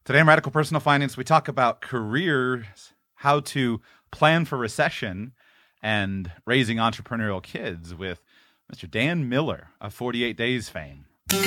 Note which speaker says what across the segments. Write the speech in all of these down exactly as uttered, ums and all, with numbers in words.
Speaker 1: Today on Radical Personal Finance, we talk about careers, how to plan for recession, and raising entrepreneurial kids with Mister Dan Miller of forty-eight days fame.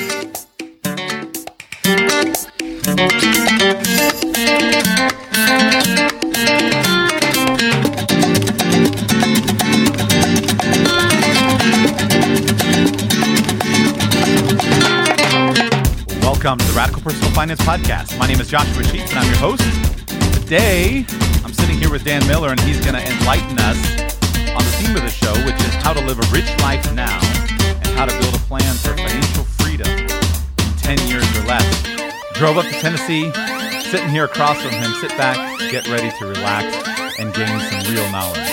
Speaker 1: Welcome to the Radical Personal Finance Podcast. My name is Joshua Sheets, and I'm your host. Today, I'm sitting here with Dan Miller, and he's going to enlighten us on the theme of the show, which is how to live a rich life now and how to build a plan for financial freedom in ten years or less. Drove up to Tennessee, sitting here across from him. Sit back, get ready to relax, and gain some real knowledge.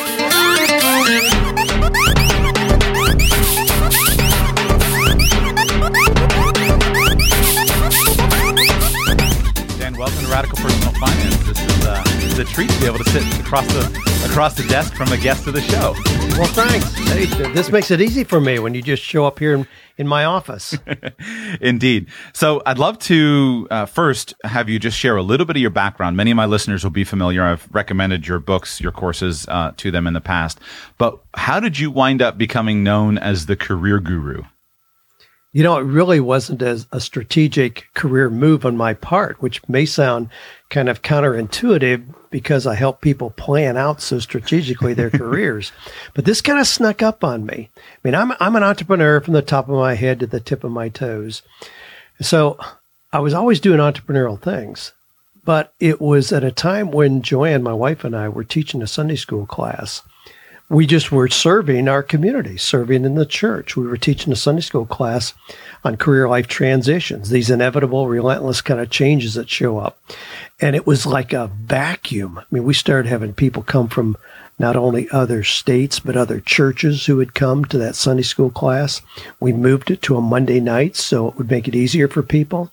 Speaker 1: Welcome to Radical Personal Finance. This is, uh, this is a treat to be able to sit across the across the desk from a guest of the show.
Speaker 2: Well, thanks. Hey, this makes it easy for me when you just show up here in, in my office.
Speaker 1: Indeed. So I'd love to uh, first have you just share a little bit of your background. Many of my listeners will be familiar. I've recommended your books, your courses uh, to them in the past. But how did you wind up becoming known as the career guru?
Speaker 2: You know, it really wasn't as a strategic career move on my part, which may sound kind of counterintuitive because I help people plan out so strategically their careers. But this kind of snuck up on me. I mean, I'm I'm an entrepreneur from the top of my head to the tip of my toes. So I was always doing entrepreneurial things. But it was at a time when Joanne, my wife, and I were teaching a Sunday school class. We just were serving our community, serving in the church. We were teaching a Sunday school class on career life transitions, these inevitable, relentless kind of changes that show up. And it was like a vacuum. I mean, we started having people come from not only other states, but other churches who would come to that Sunday school class. We moved it to a Monday night so it would make it easier for people.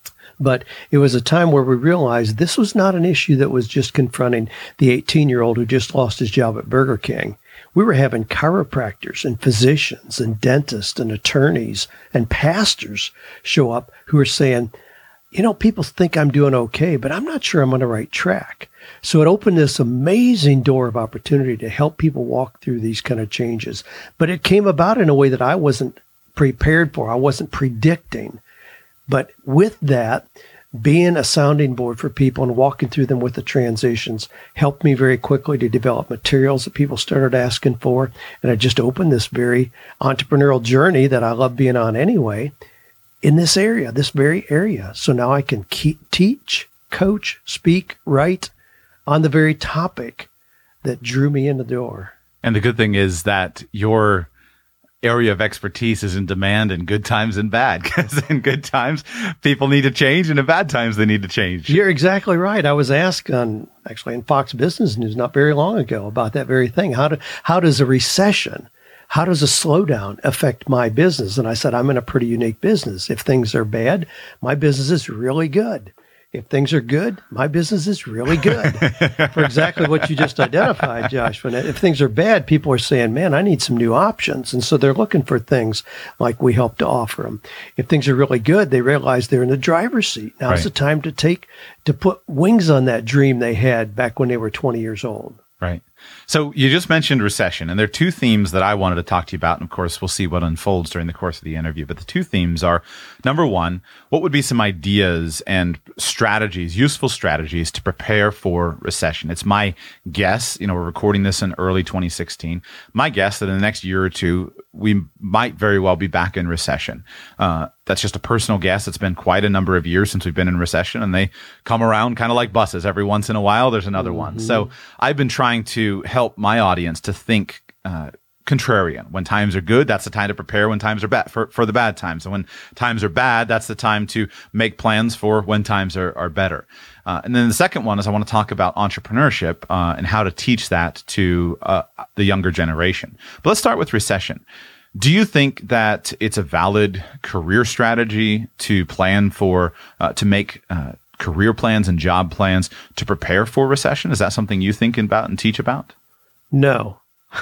Speaker 2: But it was a time where we realized this was not an issue that was just confronting the eighteen-year-old who just lost his job at Burger King. We were having chiropractors and physicians and dentists and attorneys and pastors show up who are saying, you know, people think I'm doing okay, but I'm not sure I'm on the right track. So it opened this amazing door of opportunity to help people walk through these kind of changes. But it came about in a way that I wasn't prepared for. I wasn't predicting. But with that, being a sounding board for people and walking through them with the transitions helped me very quickly to develop materials that people started asking for. And I just opened this very entrepreneurial journey that I love being on anyway in this area, this very area. So now I can keep, teach, coach, speak, write on the very topic that drew me in the door.
Speaker 1: And the good thing is that your area of expertise is in demand in good times and bad, because in good times people need to change, and in bad times they need to change.
Speaker 2: You're exactly right. I was asked on actually in Fox Business News not very long ago about that very thing. How do how does a recession, how does a slowdown affect my business? And I said, I'm in a pretty unique business. If things are bad, my business is really good. If things are good, my business is really good. For exactly what you just identified, Josh. When if things are bad, people are saying, man, I need some new options. And so they're looking for things like we help to offer them. If things are really good, they realize they're in the driver's seat. Now's
Speaker 1: Right.
Speaker 2: the time to take, to put wings on that dream they had back when they were twenty years old.
Speaker 1: Right. So you just mentioned recession, and there are two themes that I wanted to talk to you about. And of course, we'll see what unfolds during the course of the interview. But the two themes are, number one, what would be some ideas and strategies, useful strategies to prepare for recession? It's my guess, you know, we're recording this in early twenty sixteen. My guess that in the next year or two, we might very well be back in recession. Uh, that's just a personal guess. It's been quite a number of years since we've been in recession, and they come around kind of like buses. Every once in a while, there's another mm-hmm. one. So I've been trying to help my audience to think uh, contrarian. When times are good, that's the time to prepare when times are bad for, for the bad times. And when times are bad, that's the time to make plans for when times are, are better. Uh, and then the second one is I want to talk about entrepreneurship uh, and how to teach that to uh, the younger generation. But let's start with recession. Do you think that it's a valid career strategy to plan for, uh, to make uh, career plans and job plans to prepare for recession? Is that something you think about and teach about?
Speaker 2: No.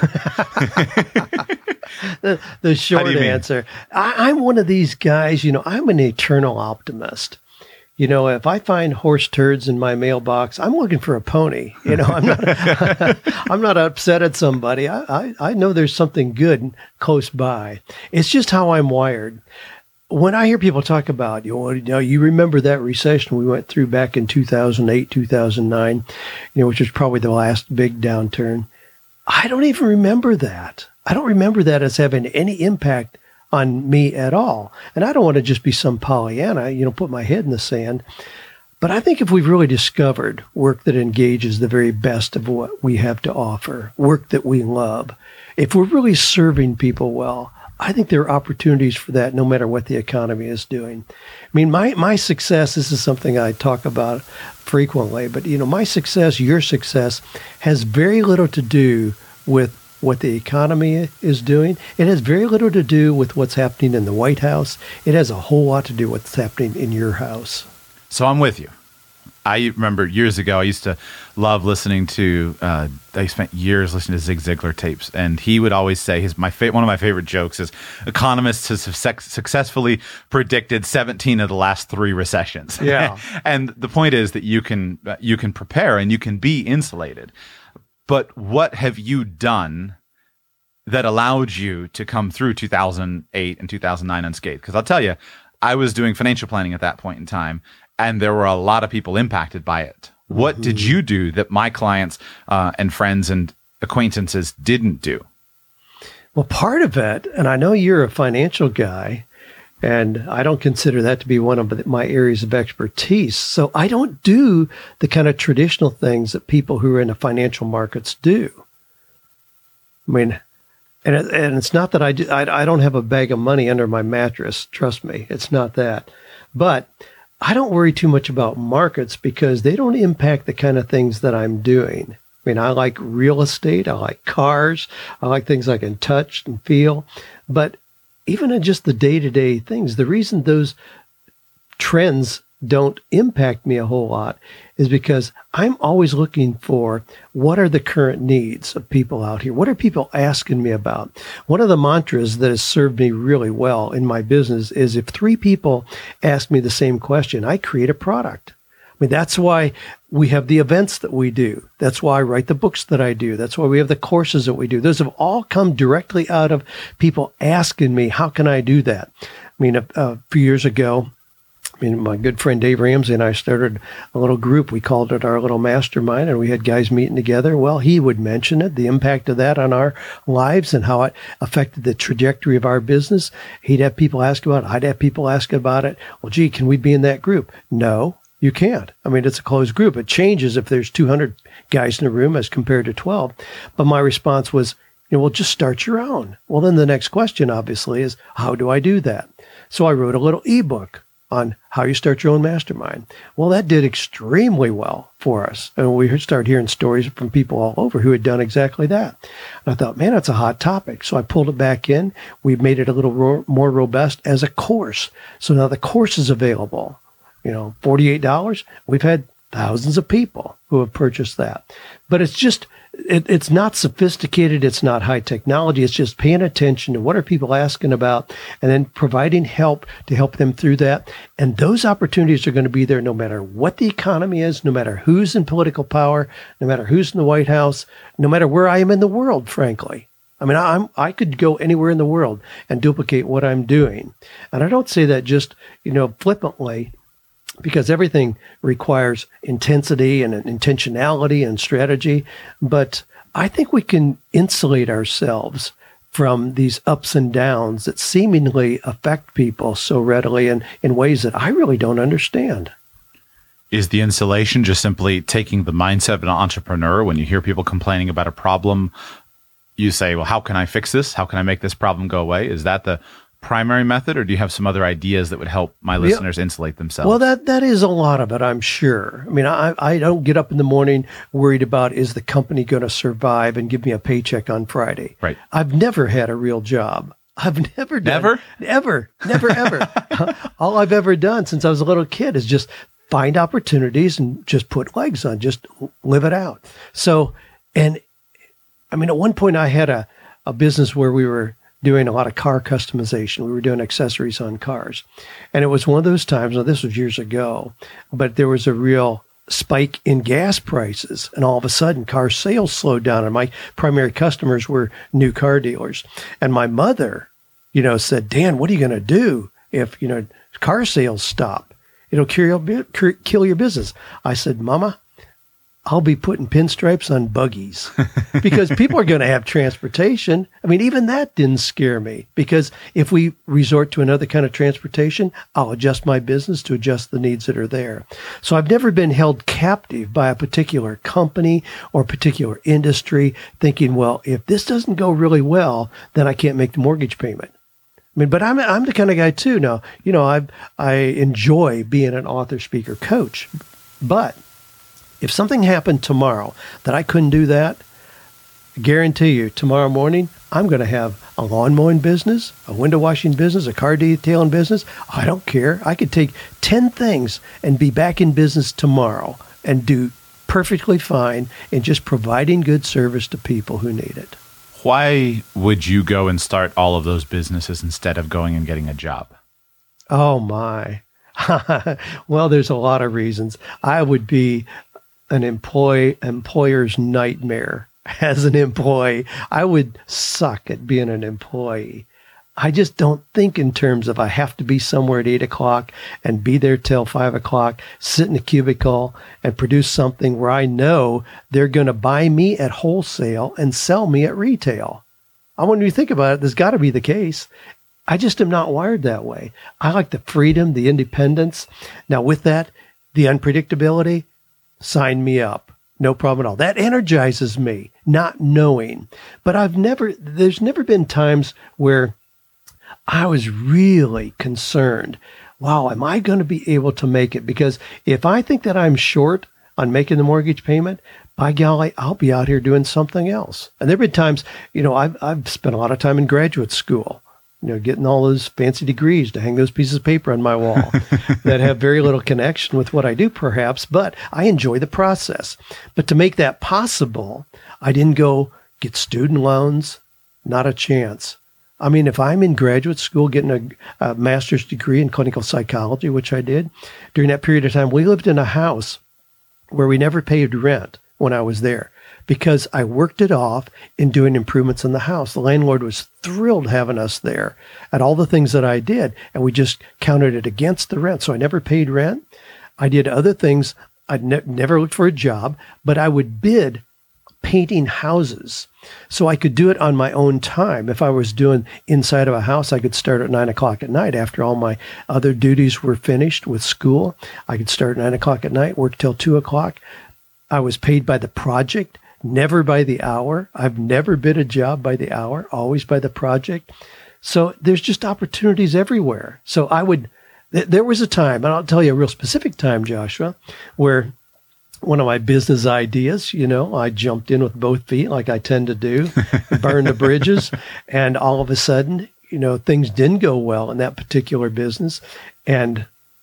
Speaker 2: the, the short answer. I, I'm one of these guys, you know, I'm an eternal optimist. You know, if I find horse turds in my mailbox, I'm looking for a pony. You know, I'm not, I'm not upset at somebody. I, I, I know there's something good close by. It's just how I'm wired. When I hear people talk about, you know, you know, you remember that recession we went through back in two thousand eight, two thousand nine, you know, which was probably the last big downturn. I don't even remember that. I don't remember that as having any impact on me at all. And I don't want to just be some Pollyanna, you know, put my head in the sand. But I think if we've really discovered work that engages the very best of what we have to offer, work that we love, if we're really serving people well, I think there are opportunities for that no matter what the economy is doing. I mean, my, my success, this is something I talk about frequently, but, you know, my success, your success has very little to do with what the economy is doing. It has very little to do with what's happening in the White House. It has a whole lot to do with what's happening in your house.
Speaker 1: So I'm with you. I remember years ago, I used to love listening to, uh, I spent years listening to Zig Ziglar tapes, and he would always say, his my fa- one of my favorite jokes is, economists have su- successfully predicted seventeen of the last three recessions.
Speaker 2: Yeah.
Speaker 1: And the point is that you can, uh, you can prepare and you can be insulated. But what have you done that allowed you to come through two thousand eight and two thousand nine unscathed? Because I'll tell you, I was doing financial planning at that point in time, and there were a lot of people impacted by it. What mm-hmm. did you do that my clients uh, and friends and acquaintances didn't do?
Speaker 2: Well, part of it, and I know you're a financial guy, and I don't consider that to be one of my areas of expertise. So I don't do the kind of traditional things that people who are in the financial markets do. I mean, and it, and it's not that I, do, I I don't have a bag of money under my mattress. Trust me, it's not that. But I don't worry too much about markets because they don't impact the kind of things that I'm doing. I mean, I like real estate. I like cars. I like things I can touch and feel. But even in just the day-to-day things, the reason those trends don't impact me a whole lot is because I'm always looking for what are the current needs of people out here? What are people asking me about? One of the mantras that has served me really well in my business is if three people ask me the same question, I create a product. I mean, that's why we have the events that we do. That's why I write the books that I do. That's why we have the courses that we do. Those have all come directly out of people asking me, how can I do that? I mean, a, a few years ago, I mean, my good friend Dave Ramsey and I started a little group. We called it our little mastermind, and we had guys meeting together. Well, he would mention it, the impact of that on our lives and how it affected the trajectory of our business. He'd have people ask about it. I'd have people ask about it. Well, gee, can we be in that group? No. You can't. I mean, it's a closed group. It changes if there's two hundred guys in the room as compared to twelve. But my response was, you know, well, just start your own. Well, then the next question, obviously, is how do I do that? So I wrote a little ebook on how you start your own mastermind. Well, that did extremely well for us. And we started hearing stories from people all over who had done exactly that. And I thought, man, that's a hot topic. So I pulled it back in. We made it a little ro- more robust as a course. So now the course is available. You know, forty-eight dollars. We've had thousands of people who have purchased that. But it's just, it, it's not sophisticated. It's not high technology. It's just paying attention to what are people asking about and then providing help to help them through that. And those opportunities are going to be there no matter what the economy is, no matter who's in political power, no matter who's in the White House, no matter where I am in the world, frankly. I mean, I'm, I could go anywhere in the world and duplicate what I'm doing. And I don't say that just, you know, flippantly, because everything requires intensity and intentionality and strategy. But I think we can insulate ourselves from these ups and downs that seemingly affect people so readily and in ways that I really don't understand.
Speaker 1: Is the insulation just simply taking the mindset of an entrepreneur? When you hear people complaining about a problem, you say, well, how can I fix this? How can I make this problem go away? Is that the primary method, or do you have some other ideas that would help my listeners yeah. insulate themselves?
Speaker 2: Well, that that is a lot of it, I'm sure. I mean, I, I don't get up in the morning worried about, is the company going to survive and give me a paycheck on Friday?
Speaker 1: Right.
Speaker 2: I've never had a real job. I've never done.
Speaker 1: Never?
Speaker 2: Ever. Never, ever. All I've ever done since I was a little kid is just find opportunities and just put legs on, just live it out. So, and I mean, at one point I had a, a business where we were doing a lot of car customization. We were doing accessories on cars. And it was one of those times, now this was years ago, but there was a real spike in gas prices. And all of a sudden, car sales slowed down. And my primary customers were new car dealers. And my mother, you know, said, Dan, what are you going to do if, you know, car sales stop? It'll kill your, kill your business. I said, Mama, I'll be putting pinstripes on buggies because people are going to have transportation. I mean, even that didn't scare me because if we resort to another kind of transportation, I'll adjust my business to adjust the needs that are there. So I've never been held captive by a particular company or particular industry thinking, well, if this doesn't go really well, then I can't make the mortgage payment. I mean, but I'm I'm the kind of guy too. Now, you know, I I enjoy being an author, speaker, coach, but if something happened tomorrow that I couldn't do that, I guarantee you tomorrow morning, I'm going to have a lawn mowing business, a window washing business, a car detailing business. I don't care. I could take ten things and be back in business tomorrow and do perfectly fine in just providing good service to people who need it.
Speaker 1: Why would you go and start all of those businesses instead of going and getting a job?
Speaker 2: Oh, my. Well, there's a lot of reasons. I would be an employee employer's nightmare as an employee. I would suck at being an employee. I just don't think in terms of I have to be somewhere at eight o'clock and be there till five o'clock, sit in a cubicle and produce something where I know they're going to buy me at wholesale and sell me at retail. I when you think about it, there's got to be the case. I just am not wired that way. I like the freedom, the independence. Now with that, the unpredictability, sign me up. No problem at all. That energizes me, not knowing. But I've never, there's never been times where I was really concerned. Wow, am I going to be able to make it? Because if I think that I'm short on making the mortgage payment, by golly, I'll be out here doing something else. And there have been times, you know, I've, I've spent a lot of time in graduate school, you know, getting all those fancy degrees to hang those pieces of paper on my wall that have very little connection with what I do, perhaps, but I enjoy the process. But to make that possible, I didn't go get student loans, not a chance. I mean, if I'm in graduate school getting a, a master's degree in clinical psychology, which I did, during that period of time, we lived in a house where we never paid rent when I was there, because I worked it off in doing improvements in the house. The landlord was thrilled having us there at all the things that I did, and we just counted it against the rent. So I never paid rent. I did other things. I ne- never looked for a job, but I would bid painting houses. So I could do it on my own time. If I was doing inside of a house, I could start at nine o'clock at night after all my other duties were finished with school. I could start at nine o'clock at night, work till two o'clock. I was paid by the project, never by the hour. I've never bid a job by the hour, always by the project. So there's just opportunities everywhere. So I would, th- there was a time, and I'll tell you a real specific time, Joshua, where one of my business ideas, you know, I jumped in with both feet like I tend to do, burn the bridges, and all of a sudden, you know, things didn't go well in that particular business. And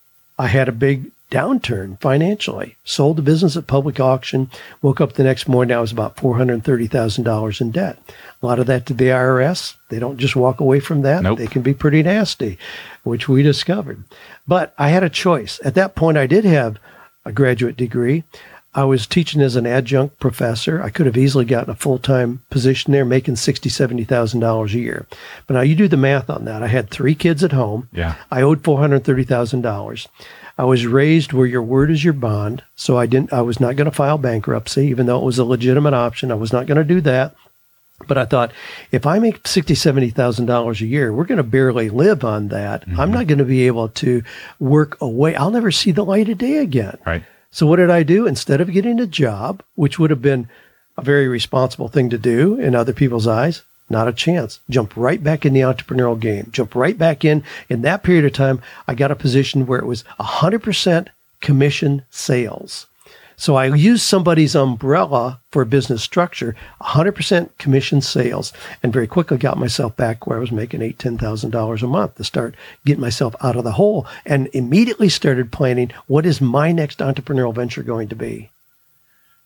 Speaker 2: I had a big downturn financially, sold the business at public auction, woke up the next morning, I was about four hundred thirty thousand dollars in debt. A lot of that to the I R S. They don't just walk away from that.
Speaker 1: Nope.
Speaker 2: They can be pretty nasty, which we discovered. But I had a choice. At that point, I did have a graduate degree. I was teaching as an adjunct professor. I could have easily gotten a full-time position there, making sixty thousand dollars, seventy thousand dollars a year. But now you do the math on that. I had three kids at home.
Speaker 1: Yeah.
Speaker 2: I owed four hundred thirty thousand dollars. I was raised where your word is your bond. So I didn't, I was not going to file bankruptcy, even though it was a legitimate option. I was not going to do that. But I thought, if I make sixty thousand dollars, seventy thousand dollars a year, we're going to barely live on that. Mm-hmm. I'm not going to be able to work away. I'll never see the light of day again.
Speaker 1: Right.
Speaker 2: So what did I do? Instead of getting a job, which would have been a very responsible thing to do in other people's eyes, not a chance. Jump right back in the entrepreneurial game. Jump right back in. In that period of time, I got a position where it was one hundred percent commission sales. So I used somebody's umbrella for business structure, one hundred percent commission sales, and very quickly got myself back where I was making eight thousand dollars, ten thousand dollars a month to start getting myself out of the hole, and immediately started planning, what is my next entrepreneurial venture going to be?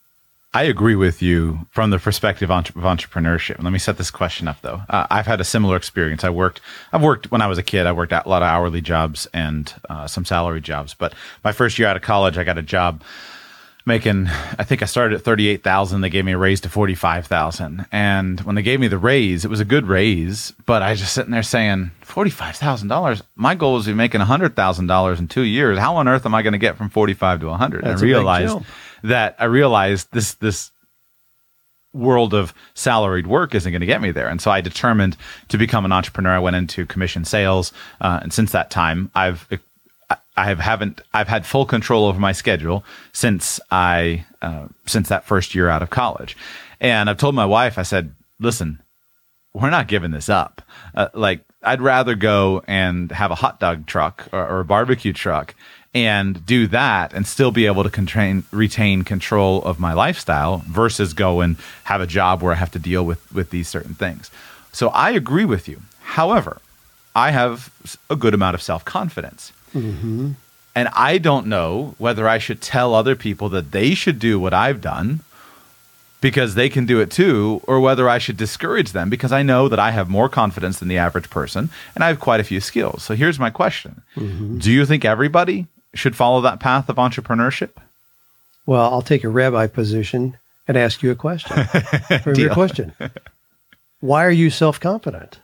Speaker 1: I agree with you from the perspective of entrepreneurship. Let me set this question up, though. Uh, I've had a similar experience. I worked, I've worked when I was a kid. I worked at a lot of hourly jobs and uh, some salary jobs. But my first year out of college, I got a job making. I think I started at thirty-eight thousand. They gave me a raise to forty-five thousand. And when they gave me the raise, it was a good raise. But I was just sitting there saying, forty-five thousand dollars. My goal is to be making a hundred thousand dollars in two years. How on earth am I going to get from forty-five to a hundred? And I realized. That I realized this this world of salaried work isn't going to get me there, and so I determined to become an entrepreneur. I went into commission sales, uh, and since that time, I've I have haven't I've had full control over my schedule since I uh, since that first year out of college, and I've told my wife, I said, "Listen, we're not giving this up. Uh, like I'd rather go and have a hot dog truck or, or a barbecue truck." And do that and still be able to contain, retain control of my lifestyle versus go and have a job where I have to deal with, with these certain things. So I agree with you. However, I have a good amount of self-confidence. Mm-hmm. And I don't know whether I should tell other people that they should do what I've done because they can do it too, or whether I should discourage them because I know that I have more confidence than the average person and I have quite a few skills. So here's my question. Mm-hmm. Do you think everybody should follow that path of entrepreneurship?
Speaker 2: Well, I'll take a rabbi position and ask you a question. For your question. Why are you self-confident?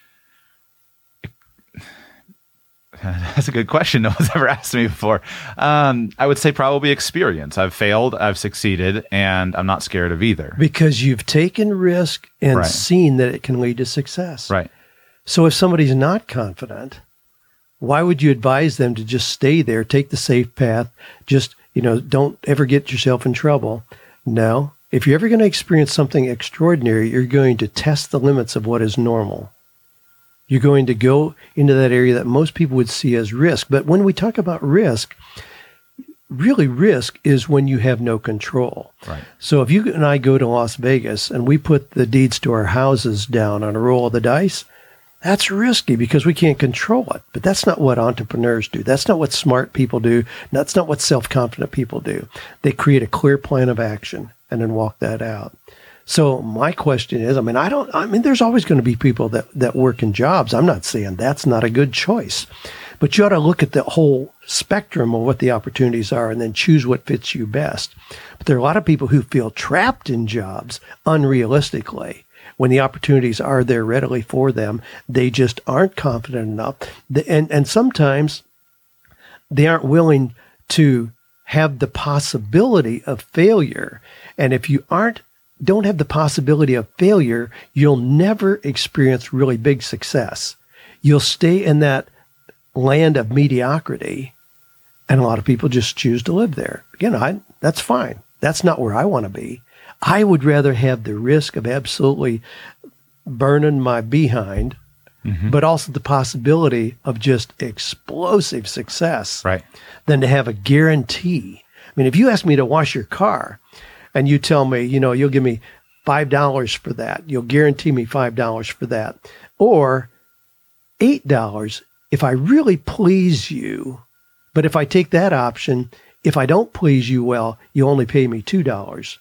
Speaker 1: That's a good question. No one's ever asked me before. Um, I would say probably experience. I've failed, I've succeeded, and I'm not scared of either.
Speaker 2: Because you've taken risk and
Speaker 1: Right.
Speaker 2: seen that it can lead to success.
Speaker 1: Right.
Speaker 2: So if somebody's not confident, why would you advise them to just stay there, take the safe path, just, you know, don't ever get yourself in trouble? No. If you're ever going to experience something extraordinary, you're going to test the limits of what is normal. You're going to go into that area that most people would see as risk. But when we talk about risk, really risk is when you have no control.
Speaker 1: Right.
Speaker 2: So if you and I go to Las Vegas and we put the deeds to our houses down on a roll of the dice, that's risky because we can't control it. But that's not what entrepreneurs do. That's not what smart people do. That's not what self-confident people do. They create a clear plan of action and then walk that out. So my question is, I mean, I don't, I mean, there's always going to be people that, that work in jobs. I'm not saying that's not a good choice, but you ought to look at the whole spectrum of what the opportunities are and then choose what fits you best. But there are a lot of people who feel trapped in jobs unrealistically. When the opportunities are there readily for them, they just aren't confident enough. And, and sometimes they aren't willing to have the possibility of failure. And if you aren't, don't have the possibility of failure, you'll never experience really big success. You'll stay in that land of mediocrity. And a lot of people just choose to live there. Again, I, that's fine. That's not where I want to be. I would rather have the risk of absolutely burning my behind, mm-hmm. but also the possibility of just explosive success,
Speaker 1: right,
Speaker 2: than to have a guarantee. I mean, if you ask me to wash your car and you tell me, you know, you'll give me five dollars for that, you'll guarantee me five dollars for that, or eight dollars if I really please you, but if I take that option, if I don't please you well, you only pay me two dollars.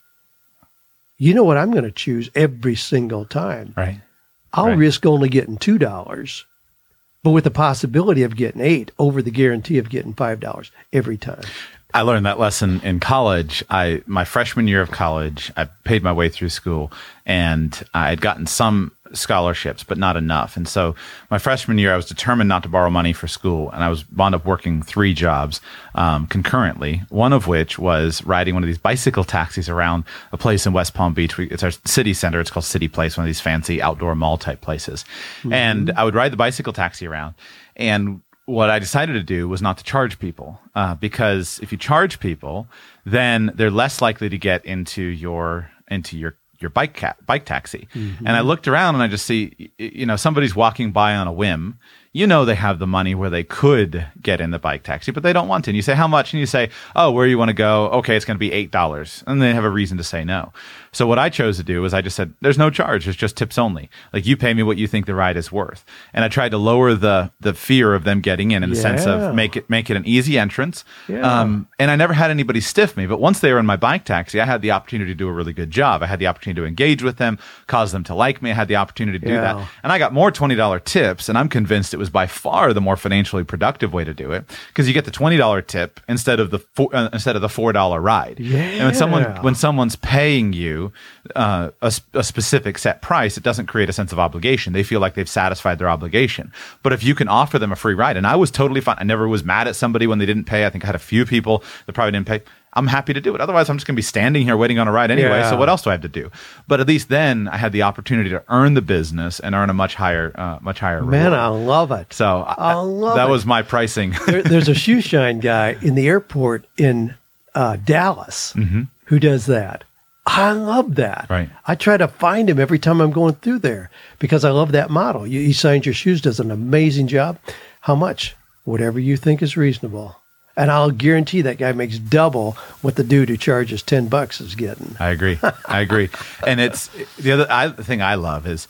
Speaker 2: You know what I'm going to choose every single time.
Speaker 1: Right.
Speaker 2: I'll
Speaker 1: right.
Speaker 2: risk only getting two dollars, but with the possibility of getting eight over the guarantee of getting five dollars every time.
Speaker 1: I learned that lesson in college. I my freshman year of college, I paid my way through school, and I had gotten some scholarships, but not enough. And so my freshman year, I was determined not to borrow money for school, and I was wound up working three jobs um, concurrently, one of which was riding one of these bicycle taxis around a place in West Palm Beach. We, it's our city center. It's called City Place, one of these fancy outdoor mall type places. Mm-hmm. And I would ride the bicycle taxi around, and what I decided to do was not to charge people, uh, because if you charge people, then they're less likely to get into your into your your bike ca- bike taxi. Mm-hmm. And I looked around and I just see, you know, somebody's walking by on a whim. you know they have the money where they could get in the bike taxi, but they don't want to. And you say, how much? And you say, oh, where you want to go? Okay, it's going to be eight dollars. And they have a reason to say no. So what I chose to do was I just said, there's no charge. It's just tips only. Like, you pay me what you think the ride is worth. And I tried to lower the the fear of them getting in in the
Speaker 2: Yeah.
Speaker 1: sense of make it make it an easy entrance.
Speaker 2: Yeah.
Speaker 1: Um, and I never had anybody stiff me. But once they were in my bike taxi, I had the opportunity to do a really good job. I had the opportunity to engage with them, cause them to like me. I had the opportunity to do
Speaker 2: Yeah.
Speaker 1: that. And I got more twenty dollar tips. And I'm convinced it was by far the more financially productive way to do it, because you get the twenty dollar tip instead of the four, uh, instead of the four dollar ride.
Speaker 2: Yeah.
Speaker 1: And when someone when someone's paying you uh, a, s- a specific set price, it doesn't create a sense of obligation. They feel like they've satisfied their obligation. But if you can offer them a free ride, and I was totally fine. I never was mad at somebody when they didn't pay. I think I had a few people that probably didn't pay. I'm happy to do it. Otherwise, I'm just going to be standing here waiting on a ride anyway.
Speaker 2: Yeah.
Speaker 1: So what else do I have to do? But at least then I had the opportunity to earn the business and earn a much higher, uh, much higher
Speaker 2: Man,
Speaker 1: reward.
Speaker 2: I love it.
Speaker 1: So
Speaker 2: I love
Speaker 1: that
Speaker 2: it.
Speaker 1: was my pricing.
Speaker 2: there, there's a shoe shine guy in the airport in uh, Dallas who does that. I love that.
Speaker 1: Right.
Speaker 2: I try to find him every time I'm going through there because I love that model. You, he signs your shoes, does an amazing job. How much? Whatever you think is reasonable. And I'll guarantee that guy makes double what the dude who charges ten bucks is getting.
Speaker 1: I agree. I agree. And it's the other I, the thing I love is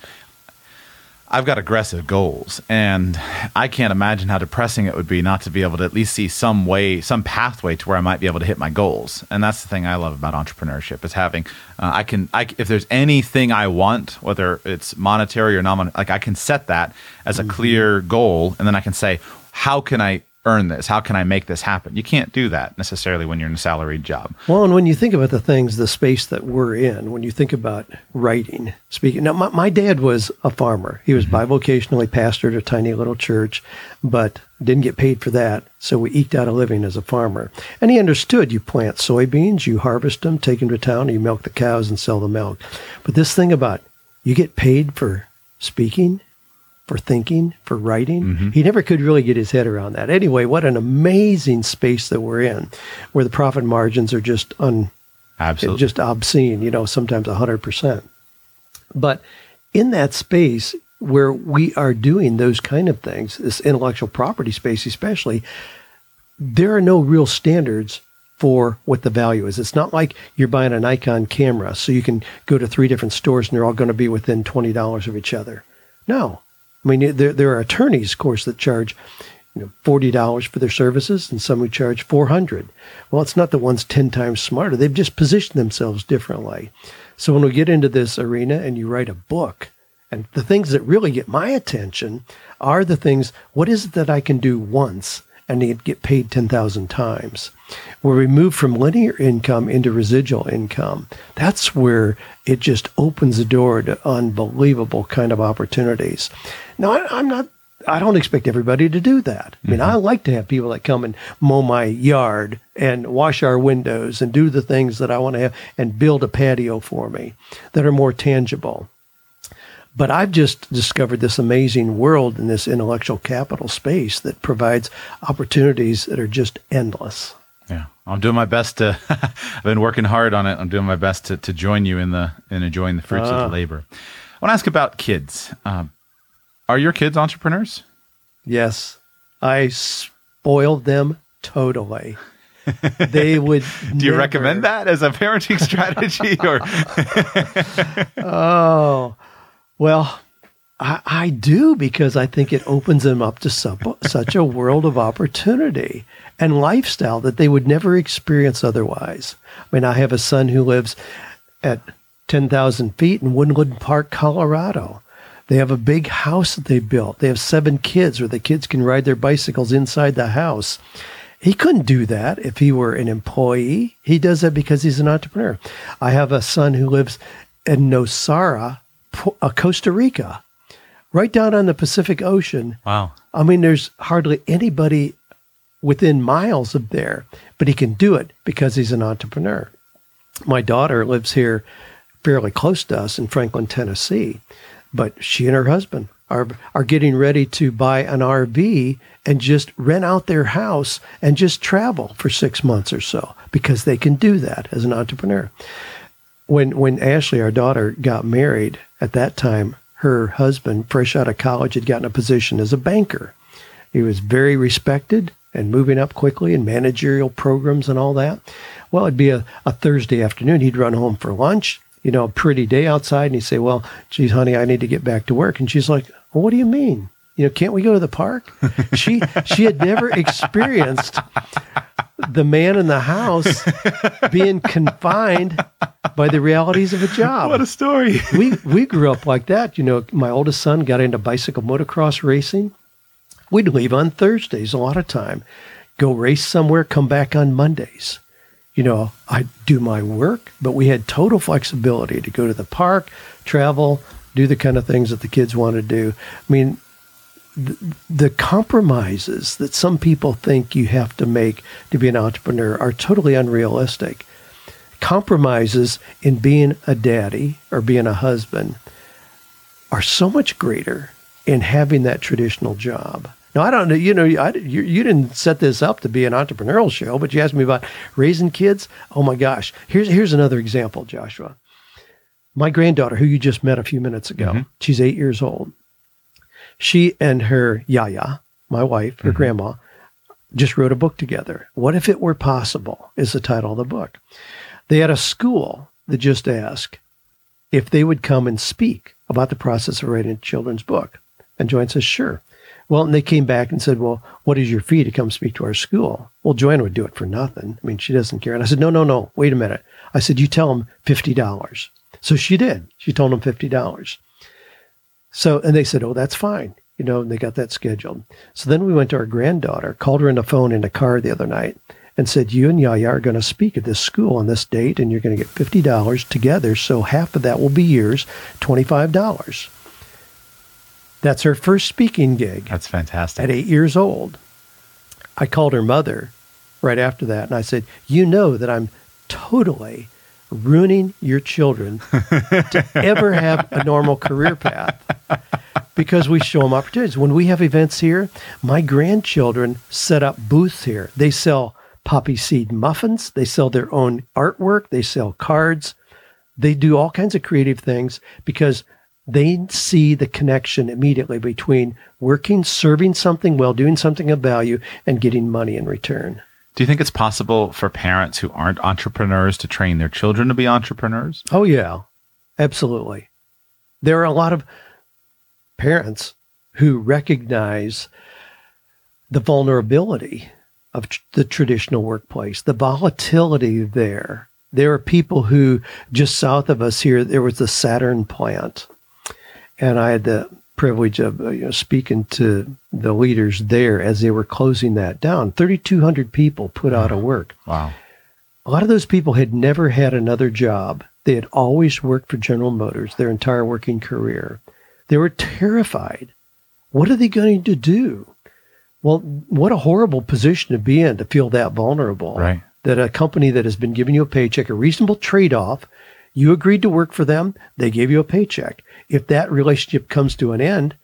Speaker 1: I've got aggressive goals, and I can't imagine how depressing it would be not to be able to at least see some way, some pathway to where I might be able to hit my goals. And that's the thing I love about entrepreneurship is having, uh, I can, I, if there's anything I want, whether it's monetary or non, like I can set that as a clear goal, and then I can say, how can I earn this? How can I make this happen? You can't do that necessarily when you're in a salaried job.
Speaker 2: Well, and when you think about the things, the space that we're in, when you think about writing, speaking. Now, my, my dad was a farmer. He was bivocationally pastored a tiny little church, but didn't get paid for that. So we eked out a living as a farmer. And he understood you plant soybeans, you harvest them, take them to town, you milk the cows and sell the milk. But this thing about you get paid for speaking, for thinking, for writing. Mm-hmm. He never could really get his head around that. Anyway, what an amazing space that we're in, where the profit margins are just un,
Speaker 1: Absolutely.
Speaker 2: just obscene, you know, sometimes one hundred percent. But in that space where we are doing those kind of things, this intellectual property space especially, there are no real standards for what the value is. It's not like you're buying a Nikon camera, so you can go to three different stores and they're all going to be within twenty dollars of each other. No. I mean, there there are attorneys, of course, that charge you know, forty dollars for their services, and some who charge four hundred dollars. Well, it's not the ones ten times smarter. They've just positioned themselves differently. So when we get into this arena and you write a book, and the things that really get my attention are the things, what is it that I can do once and get paid ten thousand times? Where we move from linear income into residual income, that's where it just opens the door to unbelievable kind of opportunities. Now, I, I'm not, I don't expect everybody to do that. I mean, mm-hmm. I like to have people that come and mow my yard and wash our windows and do the things that I want to have and build a patio for me that are more tangible. But I've just discovered this amazing world in this intellectual capital space that provides opportunities that are just endless.
Speaker 1: Yeah, I'm doing my best to. I've been working hard on it. I'm doing my best to, to join you in the in enjoying the fruits uh, of the labor. I want to ask about kids. Um, are your kids entrepreneurs?
Speaker 2: Yes, I spoiled them totally. They would.
Speaker 1: Do you
Speaker 2: never...
Speaker 1: recommend that as a parenting strategy, or?
Speaker 2: Oh, well, I, I do, because I think it opens them up to some, such a world of opportunity and lifestyle that they would never experience otherwise. I mean, I have a son who lives at ten thousand feet in Woodland Park, Colorado. They have a big house that they built. They have seven kids where the kids can ride their bicycles inside the house. He couldn't do that if he were an employee. He does that because he's an entrepreneur. I have a son who lives in Nosara, Costa Rica, right down on the Pacific Ocean.
Speaker 1: Wow.
Speaker 2: I mean, there's hardly anybody within miles of there, but he can do it because he's an entrepreneur. My daughter lives here fairly close to us in Franklin, Tennessee, but she and her husband are are getting ready to buy an R V and just rent out their house and just travel for six months or so because they can do that as an entrepreneur. When when Ashley, our daughter, got married, at that time, her husband, fresh out of college, had gotten a position as a banker. He was very respected and moving up quickly in managerial programs and all that. Well, it'd be a, a Thursday afternoon. He'd run home for lunch, you know, a pretty day outside. And he'd say, well, geez, honey, I need to get back to work. And she's like, well, what do you mean? You know, can't we go to the park? She she had never experienced the man in the house being confined by the realities of a job.
Speaker 1: What a story.
Speaker 2: we we grew up like that. You know, my oldest son got into bicycle motocross racing. We'd leave on Thursdays a lot of time, go race somewhere, come back on Mondays. You know, I'd do my work, but we had total flexibility to go to the park, travel, do the kind of things that the kids want to do. I mean, the, the compromises that some people think you have to make to be an entrepreneur are totally unrealistic. Compromises in being a daddy or being a husband are so much greater in having that traditional job. Now, I don't know, you know, I, you, you didn't set this up to be an entrepreneurial show, but you asked me about raising kids. Oh my gosh. Here's, here's another example, Joshua. My granddaughter, who you just met a few minutes ago, mm-hmm. she's eight years old. She and her Yaya, my wife, her mm-hmm. grandma, just wrote a book together. What If It Were Possible is the title of the book. They had a school that just asked if they would come and speak about the process of writing a children's book. And Joanne says, sure. Well, and they came back and said, well, what is your fee to come speak to our school? Well, Joanne would do it for nothing. I mean, she doesn't care. And I said, no, no, no, wait a minute. I said, you tell them fifty dollars. So she did. She told them fifty dollars. So, and they said, oh, that's fine. You know, and they got that scheduled. So then we went to our granddaughter, called her on the phone in the car the other night and said, you and Yaya are going to speak at this school on this date, and you're going to get fifty dollars together. So half of that will be yours, twenty-five dollars. That's her first speaking gig.
Speaker 1: That's fantastic.
Speaker 2: At eight years old. I called her mother right after that, and I said, you know that I'm totally ruining your children to ever have a normal career path because we show them opportunities. When we have events here, my grandchildren set up booths here. They sell poppy seed muffins. They sell their own artwork. They sell cards. They do all kinds of creative things because they see the connection immediately between working, serving something well, doing something of value, and getting money in return.
Speaker 1: Do you think it's possible for parents who aren't entrepreneurs to train their children to be entrepreneurs?
Speaker 2: Oh, yeah, absolutely. There are a lot of parents who recognize the vulnerability of tr- the traditional workplace, the volatility there. There are people who, just south of us here, there was the Saturn plant. And I had the privilege of uh, you know, speaking to the leaders there as they were closing that down. thirty-two hundred people put out of work.
Speaker 1: Wow.
Speaker 2: A lot of those people had never had another job. They had always worked for General Motors their entire working career. They were terrified. What are they going to do? Well, what a horrible position to be in, to feel that vulnerable.
Speaker 1: Right.
Speaker 2: That a company that has been giving you a paycheck, a reasonable trade-off, you agreed to work for them, they gave you a paycheck. If that relationship comes to an end,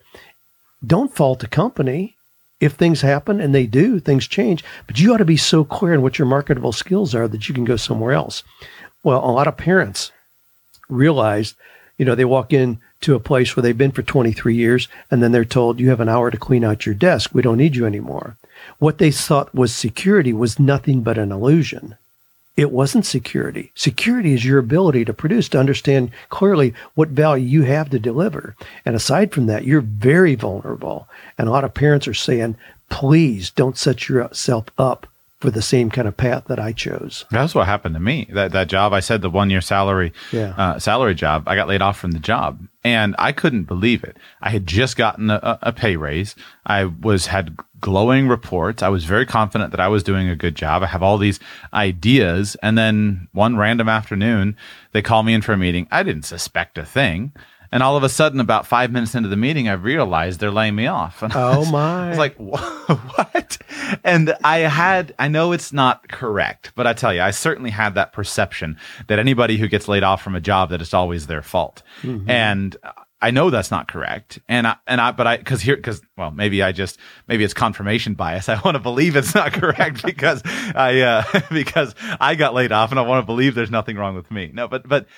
Speaker 2: don't fault the company. If things happen, and they do, things change, but you ought to be so clear on what your marketable skills are that you can go somewhere else. Well, a lot of parents realize, you know, they walk in to a place where they've been for twenty-three years, and then they're told, you have an hour to clean out your desk. We don't need you anymore. What they thought was security was nothing but an illusion. It wasn't security. Security is your ability to produce, to understand clearly what value you have to deliver. And aside from that, you're very vulnerable. And a lot of parents are saying, please don't set yourself up for the same kind of path that I chose.
Speaker 1: That's what happened to me. That that job, I said the one year salary,
Speaker 2: yeah.
Speaker 1: uh, salary job, I got laid off from the job, and I couldn't believe it. I had just gotten a, a pay raise. I was had glowing reports. I was very confident that I was doing a good job. I have all these ideas, and then one random afternoon, they call me in for a meeting. I didn't suspect a thing. And all of a sudden, about five minutes into the meeting, I realized they're laying me off. And
Speaker 2: oh, my.
Speaker 1: I was like, what? And I had, I know it's not correct, but I tell you, I certainly had that perception that anybody who gets laid off from a job, that it's always their fault. Mm-hmm. And I know that's not correct. And I, and I, but I, cause here, cause, well, maybe I just, maybe it's confirmation bias. I want to believe it's not correct because I, uh, because I got laid off and I want to believe there's nothing wrong with me. No, but, but,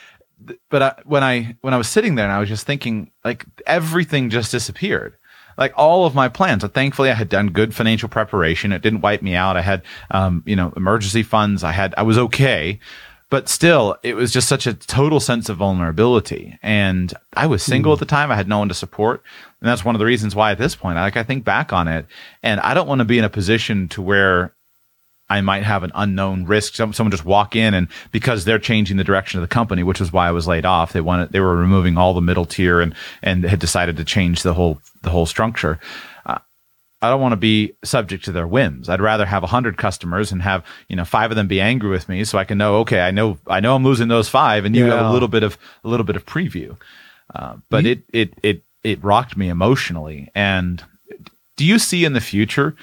Speaker 1: but I, when I when I was sitting there and I was just thinking, like, everything just disappeared. Like, all of my plans. But thankfully, I had done good financial preparation. It didn't wipe me out. I had, um, you know, emergency funds. I had, I was okay. But still, it was just such a total sense of vulnerability. And I was single mm. at the time. I had no one to support. And that's one of the reasons why at this point, I, like, I think back on it, and I don't want to be in a position to where I might have an unknown risk. Some, someone just walk in, and because they're changing the direction of the company, which was why I was laid off, they wanted, they were removing all the middle tier and, and had decided to change the whole, the whole structure. Uh, I don't want to be subject to their whims. I'd rather have a hundred customers and have, you know, five of them be angry with me so I can know, okay, I know, I know I'm losing those five, and you yeah. have a little bit of, a little bit of preview. Uh, but you, it, it, it, it rocked me emotionally. And do you see in the future,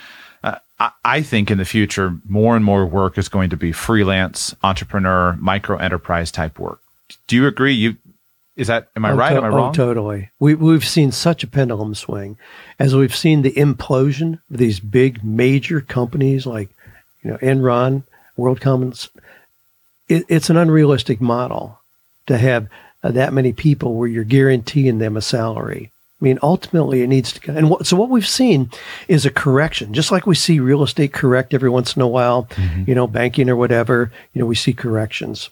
Speaker 1: I think in the future, more and more work is going to be freelance, entrepreneur, micro enterprise type work. Do you agree? You is that? Am I
Speaker 2: oh,
Speaker 1: right?
Speaker 2: To-
Speaker 1: am I wrong?
Speaker 2: Oh, totally. We we've seen such a pendulum swing, as we've seen the implosion of these big major companies like, you know, Enron, WorldCom. It, it's an unrealistic model to have uh, that many people where you're guaranteeing them a salary. I mean, ultimately, it needs to. And what, so what we've seen is a correction, just like we see real estate correct every once in a while, mm-hmm. you know, banking or whatever. You know, we see corrections.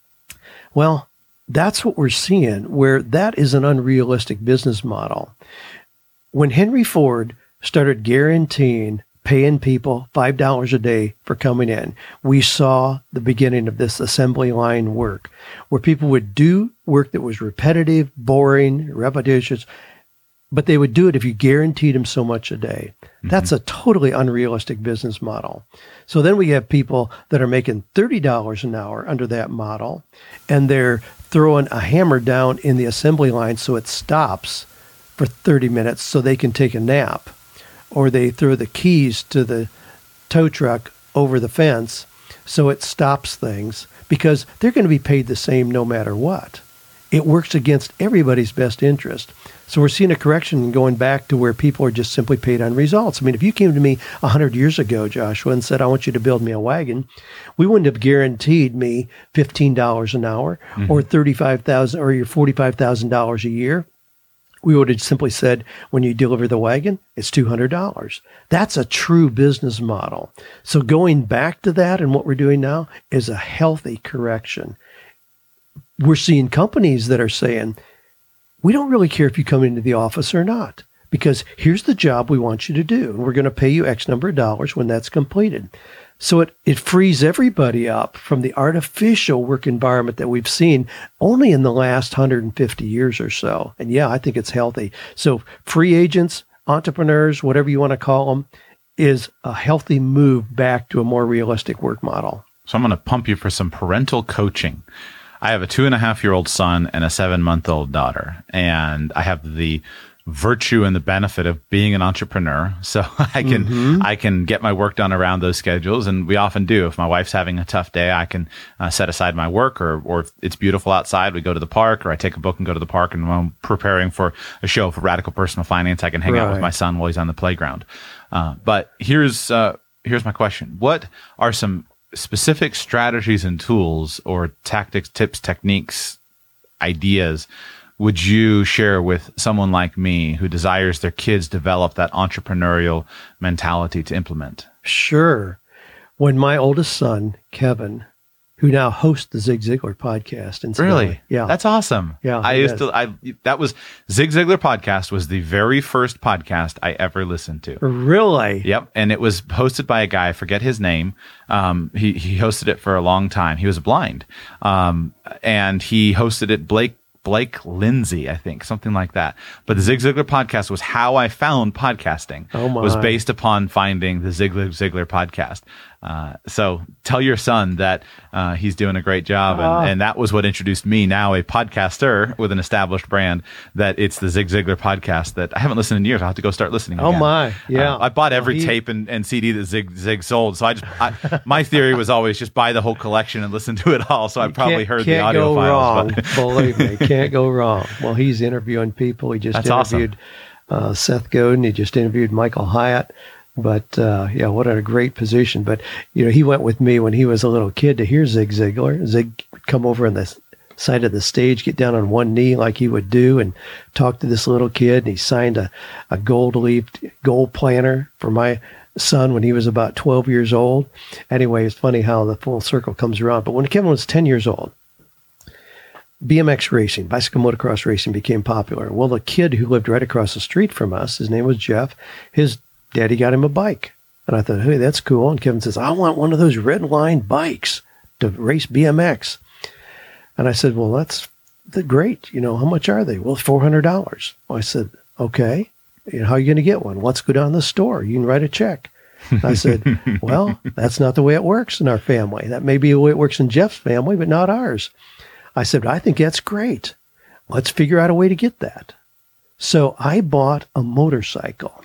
Speaker 2: Well, that's what we're seeing, where that is an unrealistic business model. When Henry Ford started guaranteeing paying people five dollars a day for coming in, we saw the beginning of this assembly line work, where people would do work that was repetitive, boring, repetitious. But they would do it if you guaranteed them so much a day. Mm-hmm. That's a totally unrealistic business model. So then we have people that are making thirty dollars an hour under that model, and they're throwing a hammer down in the assembly line so it stops for thirty minutes so they can take a nap. Or they throw the keys to the tow truck over the fence so it stops things, because they're going to be paid the same no matter what. It works against everybody's best interest. So we're seeing a correction going back to where people are just simply paid on results. I mean, if you came to me one hundred years ago, Joshua, and said, I want you to build me a wagon, we wouldn't have guaranteed me fifteen dollars an hour mm-hmm. or thirty-five thousand dollars or your forty-five thousand dollars a year. We would have simply said, when you deliver the wagon, it's two hundred dollars. That's a true business model. So going back to that and what we're doing now is a healthy correction. We're seeing companies that are saying, we don't really care if you come into the office or not, because here's the job we want you to do, and we're going to pay you X number of dollars when that's completed. So it, it frees everybody up from the artificial work environment that we've seen only in the last one hundred fifty years or so. And yeah, I think it's healthy. So free agents, entrepreneurs, whatever you want to call them, is a healthy move back to a more realistic work model.
Speaker 1: So I'm going to pump you for some parental coaching. I have a two and a half year old son and a seven month old daughter, and I have the virtue and the benefit of being an entrepreneur. So I can, mm-hmm. I can get my work done around those schedules. And we often do. If my wife's having a tough day, I can uh, set aside my work, or, or if it's beautiful outside, we go to the park, or I take a book and go to the park. And when I'm preparing for a show for Radical Personal Finance, I can hang right. out with my son while he's on the playground. Uh, but here's, uh, here's my question. What are some specific strategies and tools, or tactics, tips, techniques, ideas would you share with someone like me who desires their kids develop that entrepreneurial mentality to implement?
Speaker 2: Sure. When my oldest son, Kevin, who now hosts the Zig Ziglar podcast, and
Speaker 1: really,
Speaker 2: yeah,
Speaker 1: that's awesome.
Speaker 2: Yeah,
Speaker 1: I used is. to. I that was Zig Ziglar podcast was the very first podcast I ever listened to.
Speaker 2: Really?
Speaker 1: Yep, and it was hosted by a guy. I forget his name. Um, he he hosted it for a long time. He was blind, um, and he hosted it. Blake. Blake Lindsay, I think, something like that. But the Zig Ziglar podcast was how I found podcasting.
Speaker 2: Oh my.
Speaker 1: Was based upon finding the Zig Ziglar podcast. Uh, so tell your son that uh, he's doing a great job.
Speaker 2: Uh,
Speaker 1: and, and that was what introduced me, now a podcaster with an established brand, that it's the Zig Ziglar podcast that I haven't listened in years. I'll have to go start listening again.
Speaker 2: Oh my, yeah.
Speaker 1: Uh, I bought every
Speaker 2: well, he,
Speaker 1: tape and, and C D that Zig Zig sold. So I just, I, my theory was always just buy the whole collection and listen to it all. So I probably heard the audio files.
Speaker 2: Can't go wrong. Believe me, can't go wrong. Well, he's interviewing people. He just
Speaker 1: That's
Speaker 2: interviewed awesome. uh, Seth Godin. He just interviewed Michael Hyatt. But, uh, yeah, what a great position. But, you know, he went with me when he was a little kid to hear Zig Ziglar. Zig would come over in the side of the stage, get down on one knee like he would do and talk to this little kid. And he signed a, a gold leaf gold planner for my son when he was about twelve years old. Anyway, it's funny how the full circle comes around. But when Kevin was ten years old, B M X racing, bicycle motocross racing became popular. Well, the kid who lived right across the street from us, his name was Jeff, his daddy got him a bike. And I thought, hey, that's cool. And Kevin says, I want one of those red line bikes to race B M X. And I said, well, that's great. You know, how much are they? Well, four hundred dollars. Well, I said, okay. You know, how are you going to get one? Let's go down to the store. You can write a check. I said, well, that's not the way it works in our family. That may be the way it works in Jeff's family, but not ours. I said, I think that's great. Let's figure out a way to get that. So I bought a motorcycle.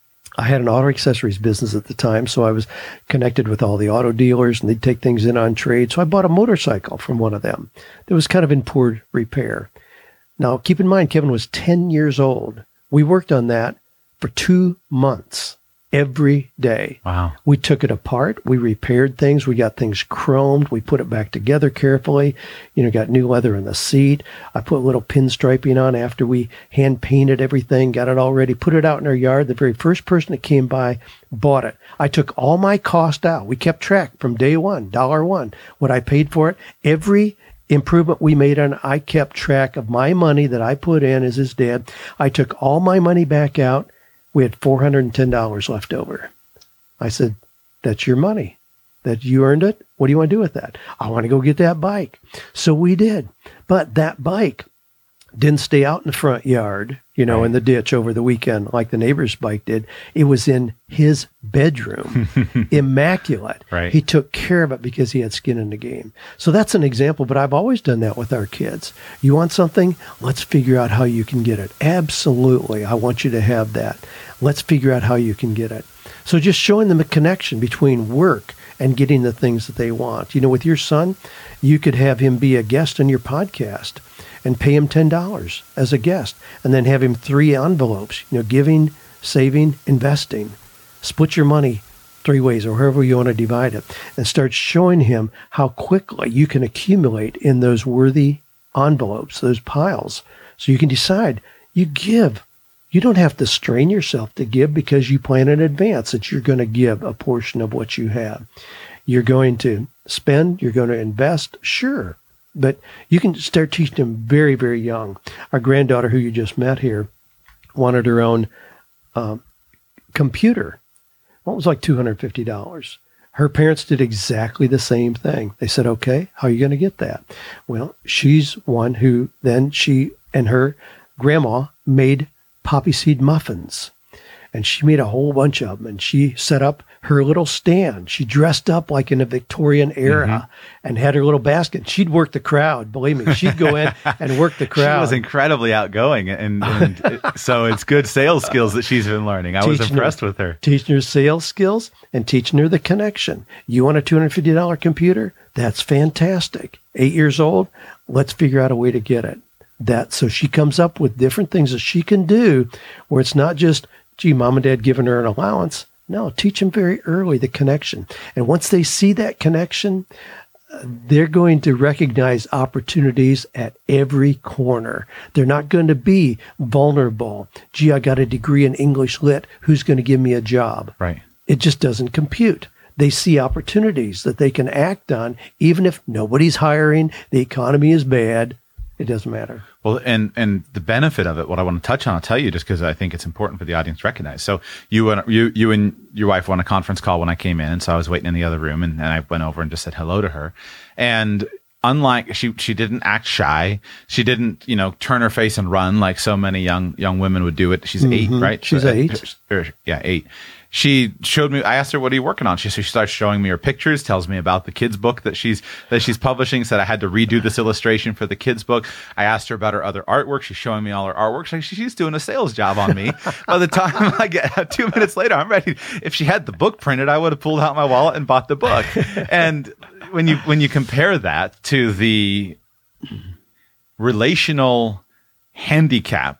Speaker 2: I had an auto accessories business at the time, so I was connected with all the auto dealers, and they'd take things in on trade. So I bought a motorcycle from one of them that was kind of in poor repair. Now, keep in mind, Kevin was ten years old. We worked on that for two months. Every day.
Speaker 1: Wow.
Speaker 2: We took it apart. We repaired things. We got things chromed. We put it back together carefully. You know, got new leather in the seat. I put a little pinstriping on after we hand painted everything, got it all ready, put it out in our yard. The very first person that came by bought it. I took all my cost out. We kept track from day one, dollar one, what I paid for it. Every improvement we made on it, I kept track of my money that I put in as his dad. I took all my money back out. We had four hundred ten dollars left over. I said, that's your money. That you earned it. What do you want to do with that? I want to go get that bike. So we did. But that bike didn't stay out in the front yard, you know, right. in the ditch over the weekend like the neighbor's bike did. It was in his bedroom, immaculate.
Speaker 1: Right.
Speaker 2: He took care of it because he had skin in the game. So that's an example, but I've always done that with our kids. You want something? Let's figure out how you can get it. Absolutely. I want you to have that. Let's figure out how you can get it. So just showing them a connection between work and getting the things that they want. You know, with your son, you could have him be a guest on your podcast and pay him ten dollars as a guest, and then have him three envelopes, you know, giving, saving, investing. Split your money three ways or however you want to divide it, and start showing him how quickly you can accumulate in those worthy envelopes, those piles. So you can decide, you give. You don't have to strain yourself to give because you plan in advance that you're going to give a portion of what you have. You're going to spend, you're going to invest, sure. But you can start teaching them very, very young. Our granddaughter, who you just met here, wanted her own um, computer. Well, it was like two hundred fifty dollars. Her parents did exactly the same thing. They said, okay, how are you going to get that? Well, she's one who then she and her grandma made poppy seed muffins. And she made a whole bunch of them, and she set up her little stand. She dressed up like in the Victorian era mm-hmm. and had her little basket. She'd work the crowd. Believe me, she'd go in and work the crowd.
Speaker 1: She was incredibly outgoing, and, and it, so it's good sales skills that she's been learning. I teaching was impressed
Speaker 2: her,
Speaker 1: with her.
Speaker 2: Teaching her sales skills and teaching her the connection. You want a two hundred fifty dollars computer? That's fantastic. Eight years old, let's figure out a way to get it. That so she comes up with different things that she can do where it's not just, gee, mom and dad giving her an allowance. No, teach them very early the connection. And once they see that connection, uh, they're going to recognize opportunities at every corner. They're not going to be vulnerable. Gee, I got a degree in English Lit. Who's going to give me a job?
Speaker 1: Right.
Speaker 2: It just doesn't compute. They see opportunities that they can act on, even if nobody's hiring, the economy is bad. It doesn't matter.
Speaker 1: Well, and and the benefit of it, what I want to touch on, I'll tell you just because I think it's important for the audience to recognize. So you and you you and your wife were on a conference call when I came in, and so I was waiting in the other room, and, and I went over and just said hello to her. And unlike she she didn't act shy, she didn't you know turn her face and run like so many young young women would do it. She's mm-hmm. eight, right?
Speaker 2: She's
Speaker 1: so,
Speaker 2: eight.
Speaker 1: Or, or, yeah, eight. She showed me. I asked her, "What are you working on?" She so she starts showing me her pictures. Tells me about the kids' book that she's that she's publishing. Said I had to redo this illustration for the kids' book. I asked her about her other artwork. She's showing me all her artwork. She's, she's doing a sales job on me. By the time I get two minutes later, I'm ready. If she had the book printed, I would have pulled out my wallet and bought the book. And when you when you compare that to the relational handicap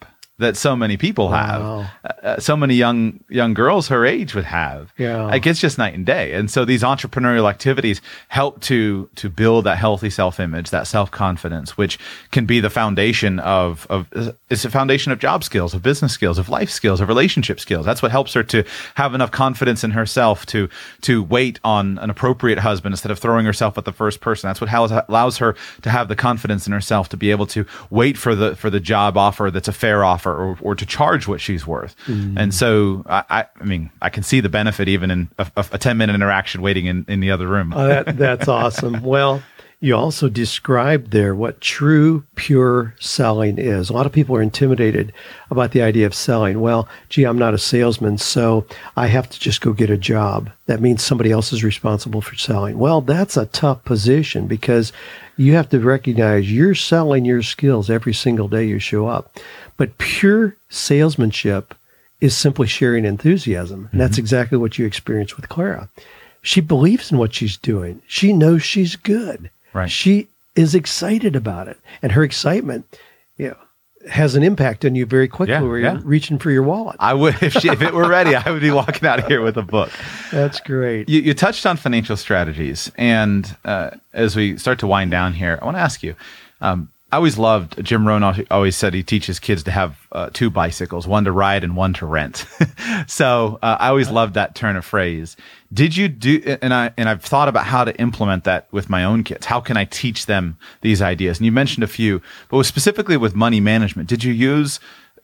Speaker 1: that so many people have,
Speaker 2: Wow.
Speaker 1: uh, so many young young girls her age would have.
Speaker 2: Yeah.
Speaker 1: Like it's just night and day. And so these entrepreneurial activities help to to build that healthy self-image, that self-confidence, which can be the foundation of of it's a foundation of job skills, of business skills, of life skills, of relationship skills. That's what helps her to have enough confidence in herself to to wait on an appropriate husband instead of throwing herself at the first person. That's what allows her to have the confidence in herself to be able to wait for the for the job offer that's a fair offer, or, or to charge what she's worth. Mm. And so, I, I, I mean, I can see the benefit even in a, a ten minute interaction waiting in, in the other room.
Speaker 2: Oh, that, that's awesome. Well, you also described there what true, pure selling is. A lot of people are intimidated about the idea of selling. Well, gee, I'm not a salesman, so I have to just go get a job. That means somebody else is responsible for selling. Well, that's a tough position because you have to recognize you're selling your skills every single day you show up. But pure salesmanship is simply sharing enthusiasm. And that's exactly what you experienced with Clara. She believes in what she's doing. She knows she's good.
Speaker 1: Right.
Speaker 2: She is excited about it. And her excitement, you know, has an impact on you very quickly
Speaker 1: Yeah,
Speaker 2: where
Speaker 1: yeah.
Speaker 2: you're reaching for your wallet.
Speaker 1: I would, if, she, if it were ready, I would be walking out of here with a book.
Speaker 2: That's great.
Speaker 1: You, you touched on financial strategies. And uh, as we start to wind down here, I want to ask you, um, I always loved, Jim Rohn always said he teaches kids to have uh, two bicycles, one to ride and one to rent. So uh, I always loved that turn of phrase. Did you do, and, I, and I've thought about how to implement that with my own kids. How can I teach them these ideas? And you mentioned a few, but specifically with money management, did you use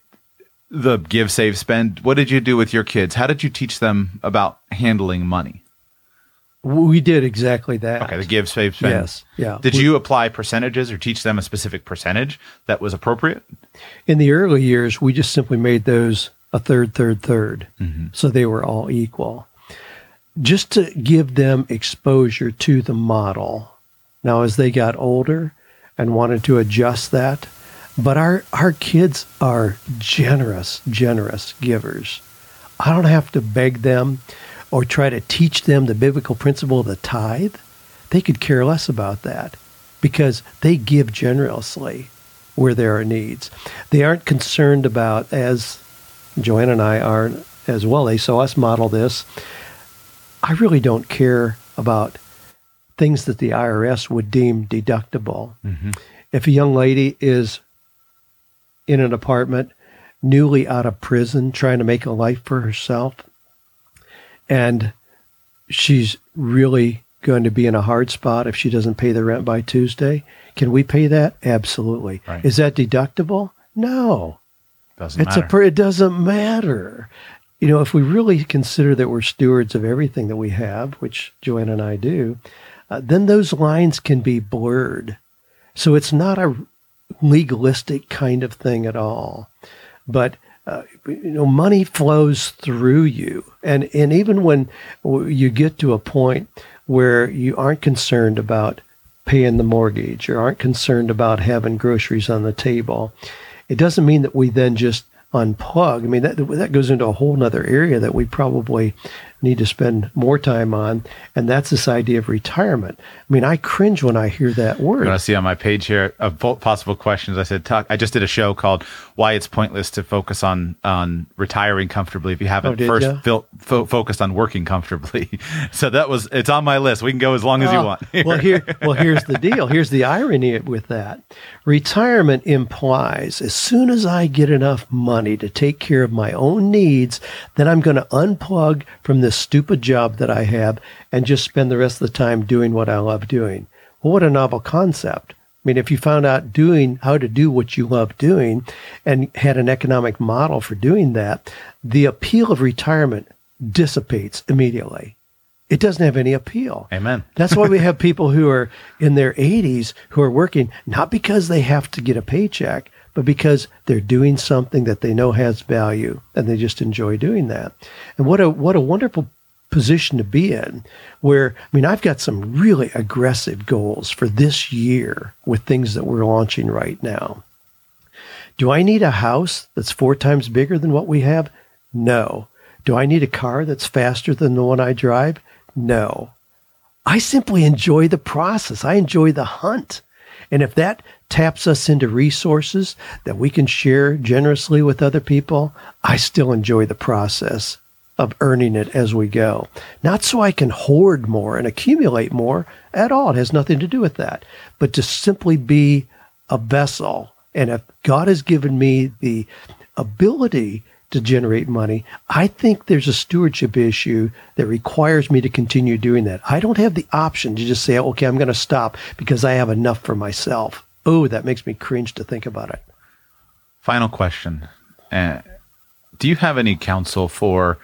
Speaker 1: the give, save, spend? What did you do with your kids? How did you teach them about handling money?
Speaker 2: We did exactly that.
Speaker 1: Okay, the give, save, spend.
Speaker 2: Yes, yeah.
Speaker 1: Did
Speaker 2: We-
Speaker 1: you apply percentages or teach them a specific percentage that was appropriate?
Speaker 2: In the early years, we just simply made those a third, third, third.
Speaker 1: Mm-hmm.
Speaker 2: So they were all equal. Just to give them exposure to the model. Now, as they got older and wanted to adjust that, but our, our kids are generous, generous givers. I don't have to beg them or try to teach them the biblical principle of the tithe. They could care less about that because they give generously where there are needs. They aren't concerned about, as Joanna and I are as well, they saw us model this. I really don't care about things that the I R S would deem deductible. Mm-hmm. If a young lady is in an apartment, newly out of prison, trying to make a life for herself, and she's really going to be in a hard spot if she doesn't pay the rent by Tuesday, can we pay that? Absolutely.
Speaker 1: Right.
Speaker 2: Is that deductible? No.
Speaker 1: Doesn't
Speaker 2: It's
Speaker 1: matter.
Speaker 2: a per, it doesn't matter. You know, if we really consider that we're stewards of everything that we have, which Joanna and I do, uh, then those lines can be blurred. So it's not a legalistic kind of thing at all. But uh, you know, money flows through you, and and even when you get to a point where you aren't concerned about paying the mortgage or aren't concerned about having groceries on the table, it doesn't mean that we then just unplug. I mean, that that goes into a whole nother area that we probably need to spend more time on, and that's this idea of retirement. I mean, I cringe when I hear that word.
Speaker 1: You want to see on my page here of possible questions? I said, talk, I just did a show called "Why It's Pointless to Focus on on Retiring Comfortably If You Haven't
Speaker 2: Oh, did
Speaker 1: First
Speaker 2: ya?
Speaker 1: fil- fo- focused on Working Comfortably." So that was it's on my list. We can go as long as you
Speaker 2: Oh,
Speaker 1: want.
Speaker 2: well, here, well, here's the deal. Here's the irony with that. Retirement implies as soon as I get enough money to take care of my own needs, then I'm going to unplug from this stupid job that I have and just spend the rest of the time doing what I love doing. Well, what a novel concept. I mean, if you found out doing how to do what you love doing and had an economic model for doing that, the appeal of retirement dissipates immediately. It doesn't have any appeal.
Speaker 1: Amen.
Speaker 2: That's why we have people who are in their eighties who are working, not because they have to get a paycheck, but because they're doing something that they know has value and they just enjoy doing that. And what a what a wonderful position to be in, where, I mean, I've got some really aggressive goals for this year with things that we're launching right now. Do I need a house that's four times bigger than what we have? No. Do I need a car that's faster than the one I drive? No. I simply enjoy the process. I enjoy the hunt. And if that taps us into resources that we can share generously with other people, I still enjoy the process of earning it as we go. Not so I can hoard more and accumulate more at all. It has nothing to do with that. But to simply be a vessel. And if God has given me the ability to generate money, I think there's a stewardship issue that requires me to continue doing that. I don't have the option to just say, okay, I'm going to stop because I have enough for myself. Oh, that makes me cringe to think about it.
Speaker 1: Final question. Uh, do you have any counsel for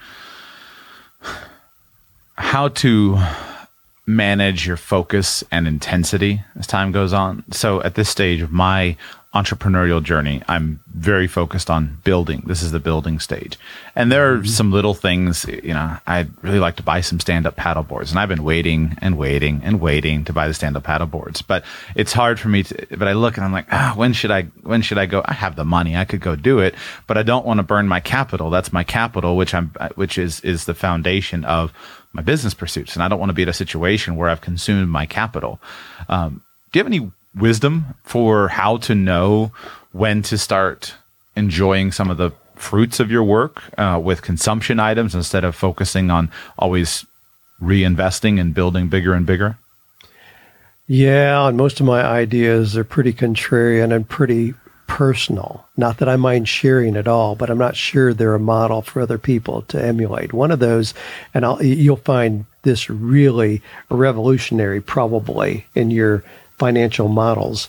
Speaker 1: how to manage your focus and intensity as time goes on? So at this stage of my entrepreneurial journey, I'm very focused on building. This is the building stage. And there are some little things, you know, I'd really like to buy some stand-up paddle boards. And I've been waiting and waiting and waiting to buy the stand-up paddle boards. But it's hard for me to, but I look and I'm like, ah, when should I, when should I go? I have the money. I could go do it, but I don't want to burn my capital. That's my capital, which I'm, which is, is the foundation of my business pursuits. And I don't want to be in a situation where I've consumed my capital. Um, do you have any wisdom for how to know when to start enjoying some of the fruits of your work uh, with consumption items instead of focusing on always reinvesting and building bigger and bigger?
Speaker 2: Yeah, and most of my ideas are pretty contrarian and pretty personal. Not that I mind sharing at all, but I'm not sure they're a model for other people to emulate. One of those, and I'll, you'll find this really revolutionary probably in your financial models.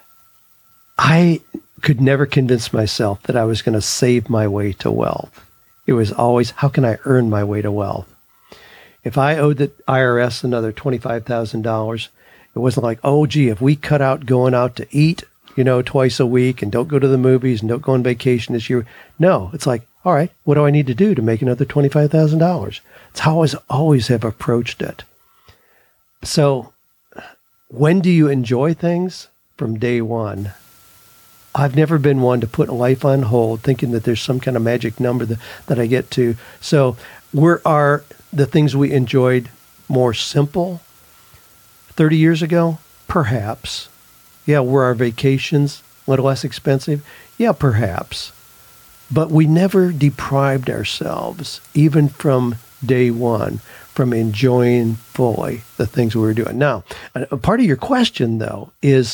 Speaker 2: I could never convince myself that I was going to save my way to wealth. It was always, how can I earn my way to wealth? If I owed the I R S another twenty-five thousand dollars, it wasn't like, oh, gee, if we cut out going out to eat, you know, twice a week and don't go to the movies and don't go on vacation this year. No, it's like, all right, what do I need to do to make another twenty-five thousand dollars? It's how I always have approached it. So when do you enjoy things? From day one. I've never been one to put life on hold thinking that there's some kind of magic number that, that I get to. So were are the things we enjoyed more simple thirty years ago? Perhaps. Yeah, were our vacations a little less expensive? Yeah, perhaps. But we never deprived ourselves, even from day one, from enjoying fully the things we were doing. Now, a part of your question, though, is,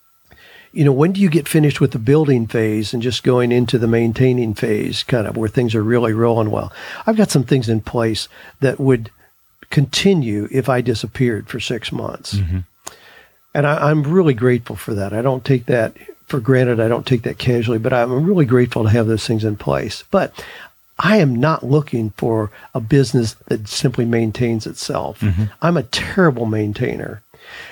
Speaker 2: you know, when do you get finished with the building phase and just going into the maintaining phase, kind of where things are really rolling well? I've got some things in place that would continue if I disappeared for six months. Mm-hmm. And I, I'm really grateful for that. I don't take that for granted. I don't take that casually, but I'm really grateful to have those things in place. But I am not looking for a business that simply maintains itself. Mm-hmm. I'm a terrible maintainer.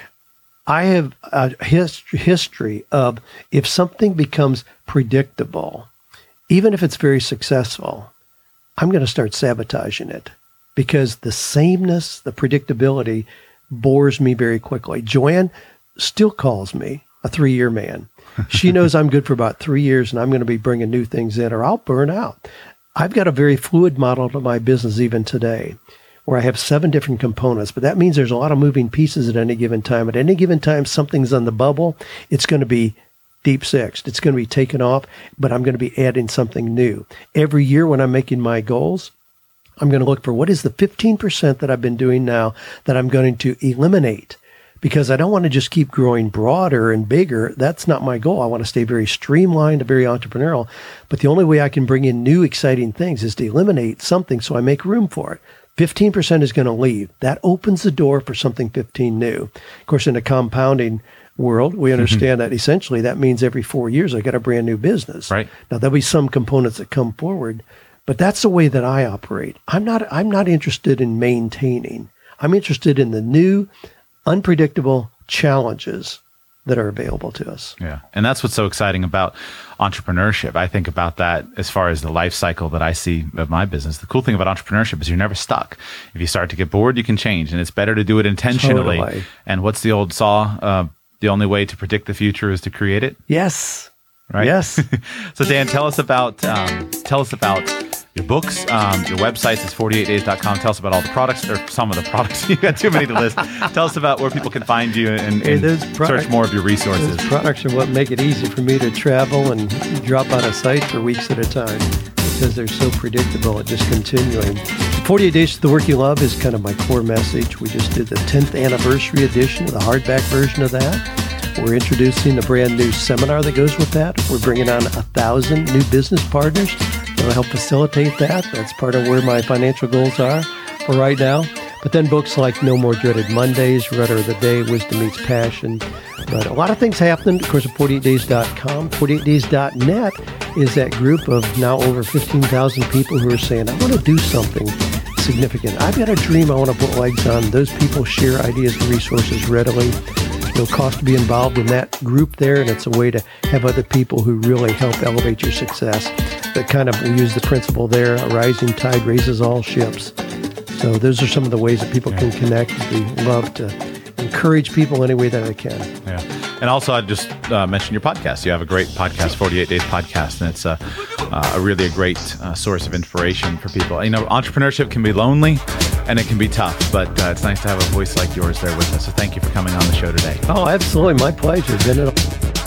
Speaker 2: I have a hist- history of if something becomes predictable, even if it's very successful, I'm going to start sabotaging it because the sameness, the predictability bores me very quickly. Joanne still calls me a three-year man. She knows I'm good for about three years and I'm going to be bringing new things in or I'll burn out. I've got a very fluid model to my business even today where I have seven different components, but that means there's a lot of moving pieces at any given time. At any given time, something's on the bubble. It's going to be deep sixed. It's going to be taken off, but I'm going to be adding something new. Every year when I'm making my goals, I'm going to look for what is the fifteen percent that I've been doing now that I'm going to eliminate because I don't want to just keep growing broader and bigger. That's not my goal. I want to stay very streamlined, very entrepreneurial. But the only way I can bring in new, exciting things is to eliminate something so I make room for it. fifteen percent is going to leave. That opens the door for something fifteen new. Of course, in a compounding world, we understand mm-hmm. that essentially that means every four years I got a brand new business.
Speaker 1: Right.
Speaker 2: Now, there'll be some components that come forward, but that's the way that I operate. I'm not, I'm not interested in maintaining. I'm interested in the new, unpredictable challenges that are available to us.
Speaker 1: Yeah. And that's what's so exciting about entrepreneurship. I think about that as far as the life cycle that I see of my business. The cool thing about entrepreneurship is you're never stuck. If you start to get bored, you can change, and it's better to do it intentionally.
Speaker 2: Totally. And
Speaker 1: what's the old saw? Uh, the only way to predict the future is to create it.
Speaker 2: Yes.
Speaker 1: Right.
Speaker 2: Yes.
Speaker 1: So Dan, tell us about, um, tell us about your books, um, your websites is forty-eight days dot com. Tell us about all the products, or some of the products. You got too many to list. Tell us about where people can find you and, and
Speaker 2: hey, product,
Speaker 1: search more of your resources.
Speaker 2: Those products are what make it easy for me to travel and drop on a site for weeks at a time because they're so predictable at just continuing. forty-eight Days to the Work You Love is kind of my core message. We just did the tenth anniversary edition, the hardback version of that. We're introducing a brand new seminar that goes with that. We're bringing on a thousand new business partners that will help facilitate that. That's part of where my financial goals are for right now. But then books like No More Dreaded Mondays, Rudder of the Day, Wisdom Meets Passion. But a lot of things happening, of course, at forty-eight days dot com. forty-eight days dot net is that group of now over fifteen thousand people who are saying, I want to do something significant. I've got a dream I want to put legs on. Those people share ideas and resources readily. No cost to be involved in that group there, and it's a way to have other people who really help elevate your success. That kind of, we use the principle there, a rising tide raises all ships. So those are some of the ways that people yeah. can connect. We love to encourage people any way that I can.
Speaker 1: Yeah. And also, I'd just uh, mention your podcast. You have a great podcast, forty-eight Days Podcast, and it's a, uh, a really a great uh, source of inspiration for people. You know, entrepreneurship can be lonely and it can be tough, but uh, it's nice to have a voice like yours there with us. So thank you for coming on the show today.
Speaker 2: Oh, absolutely. My pleasure. Been it.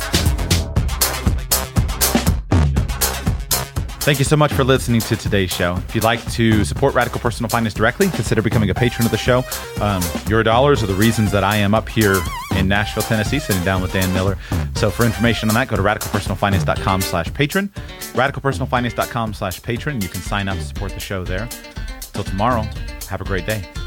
Speaker 1: Thank you so much for listening to today's show. If you'd like to support Radical Personal Finance directly, consider becoming a patron of the show. Um, your dollars are the reasons that I am up here in Nashville, Tennessee, sitting down with Dan Miller. So for information on that, go to radicalpersonalfinance.com slash patron. radicalpersonalfinance.com slash patron. You can sign up to support the show there. Till tomorrow, have a great day.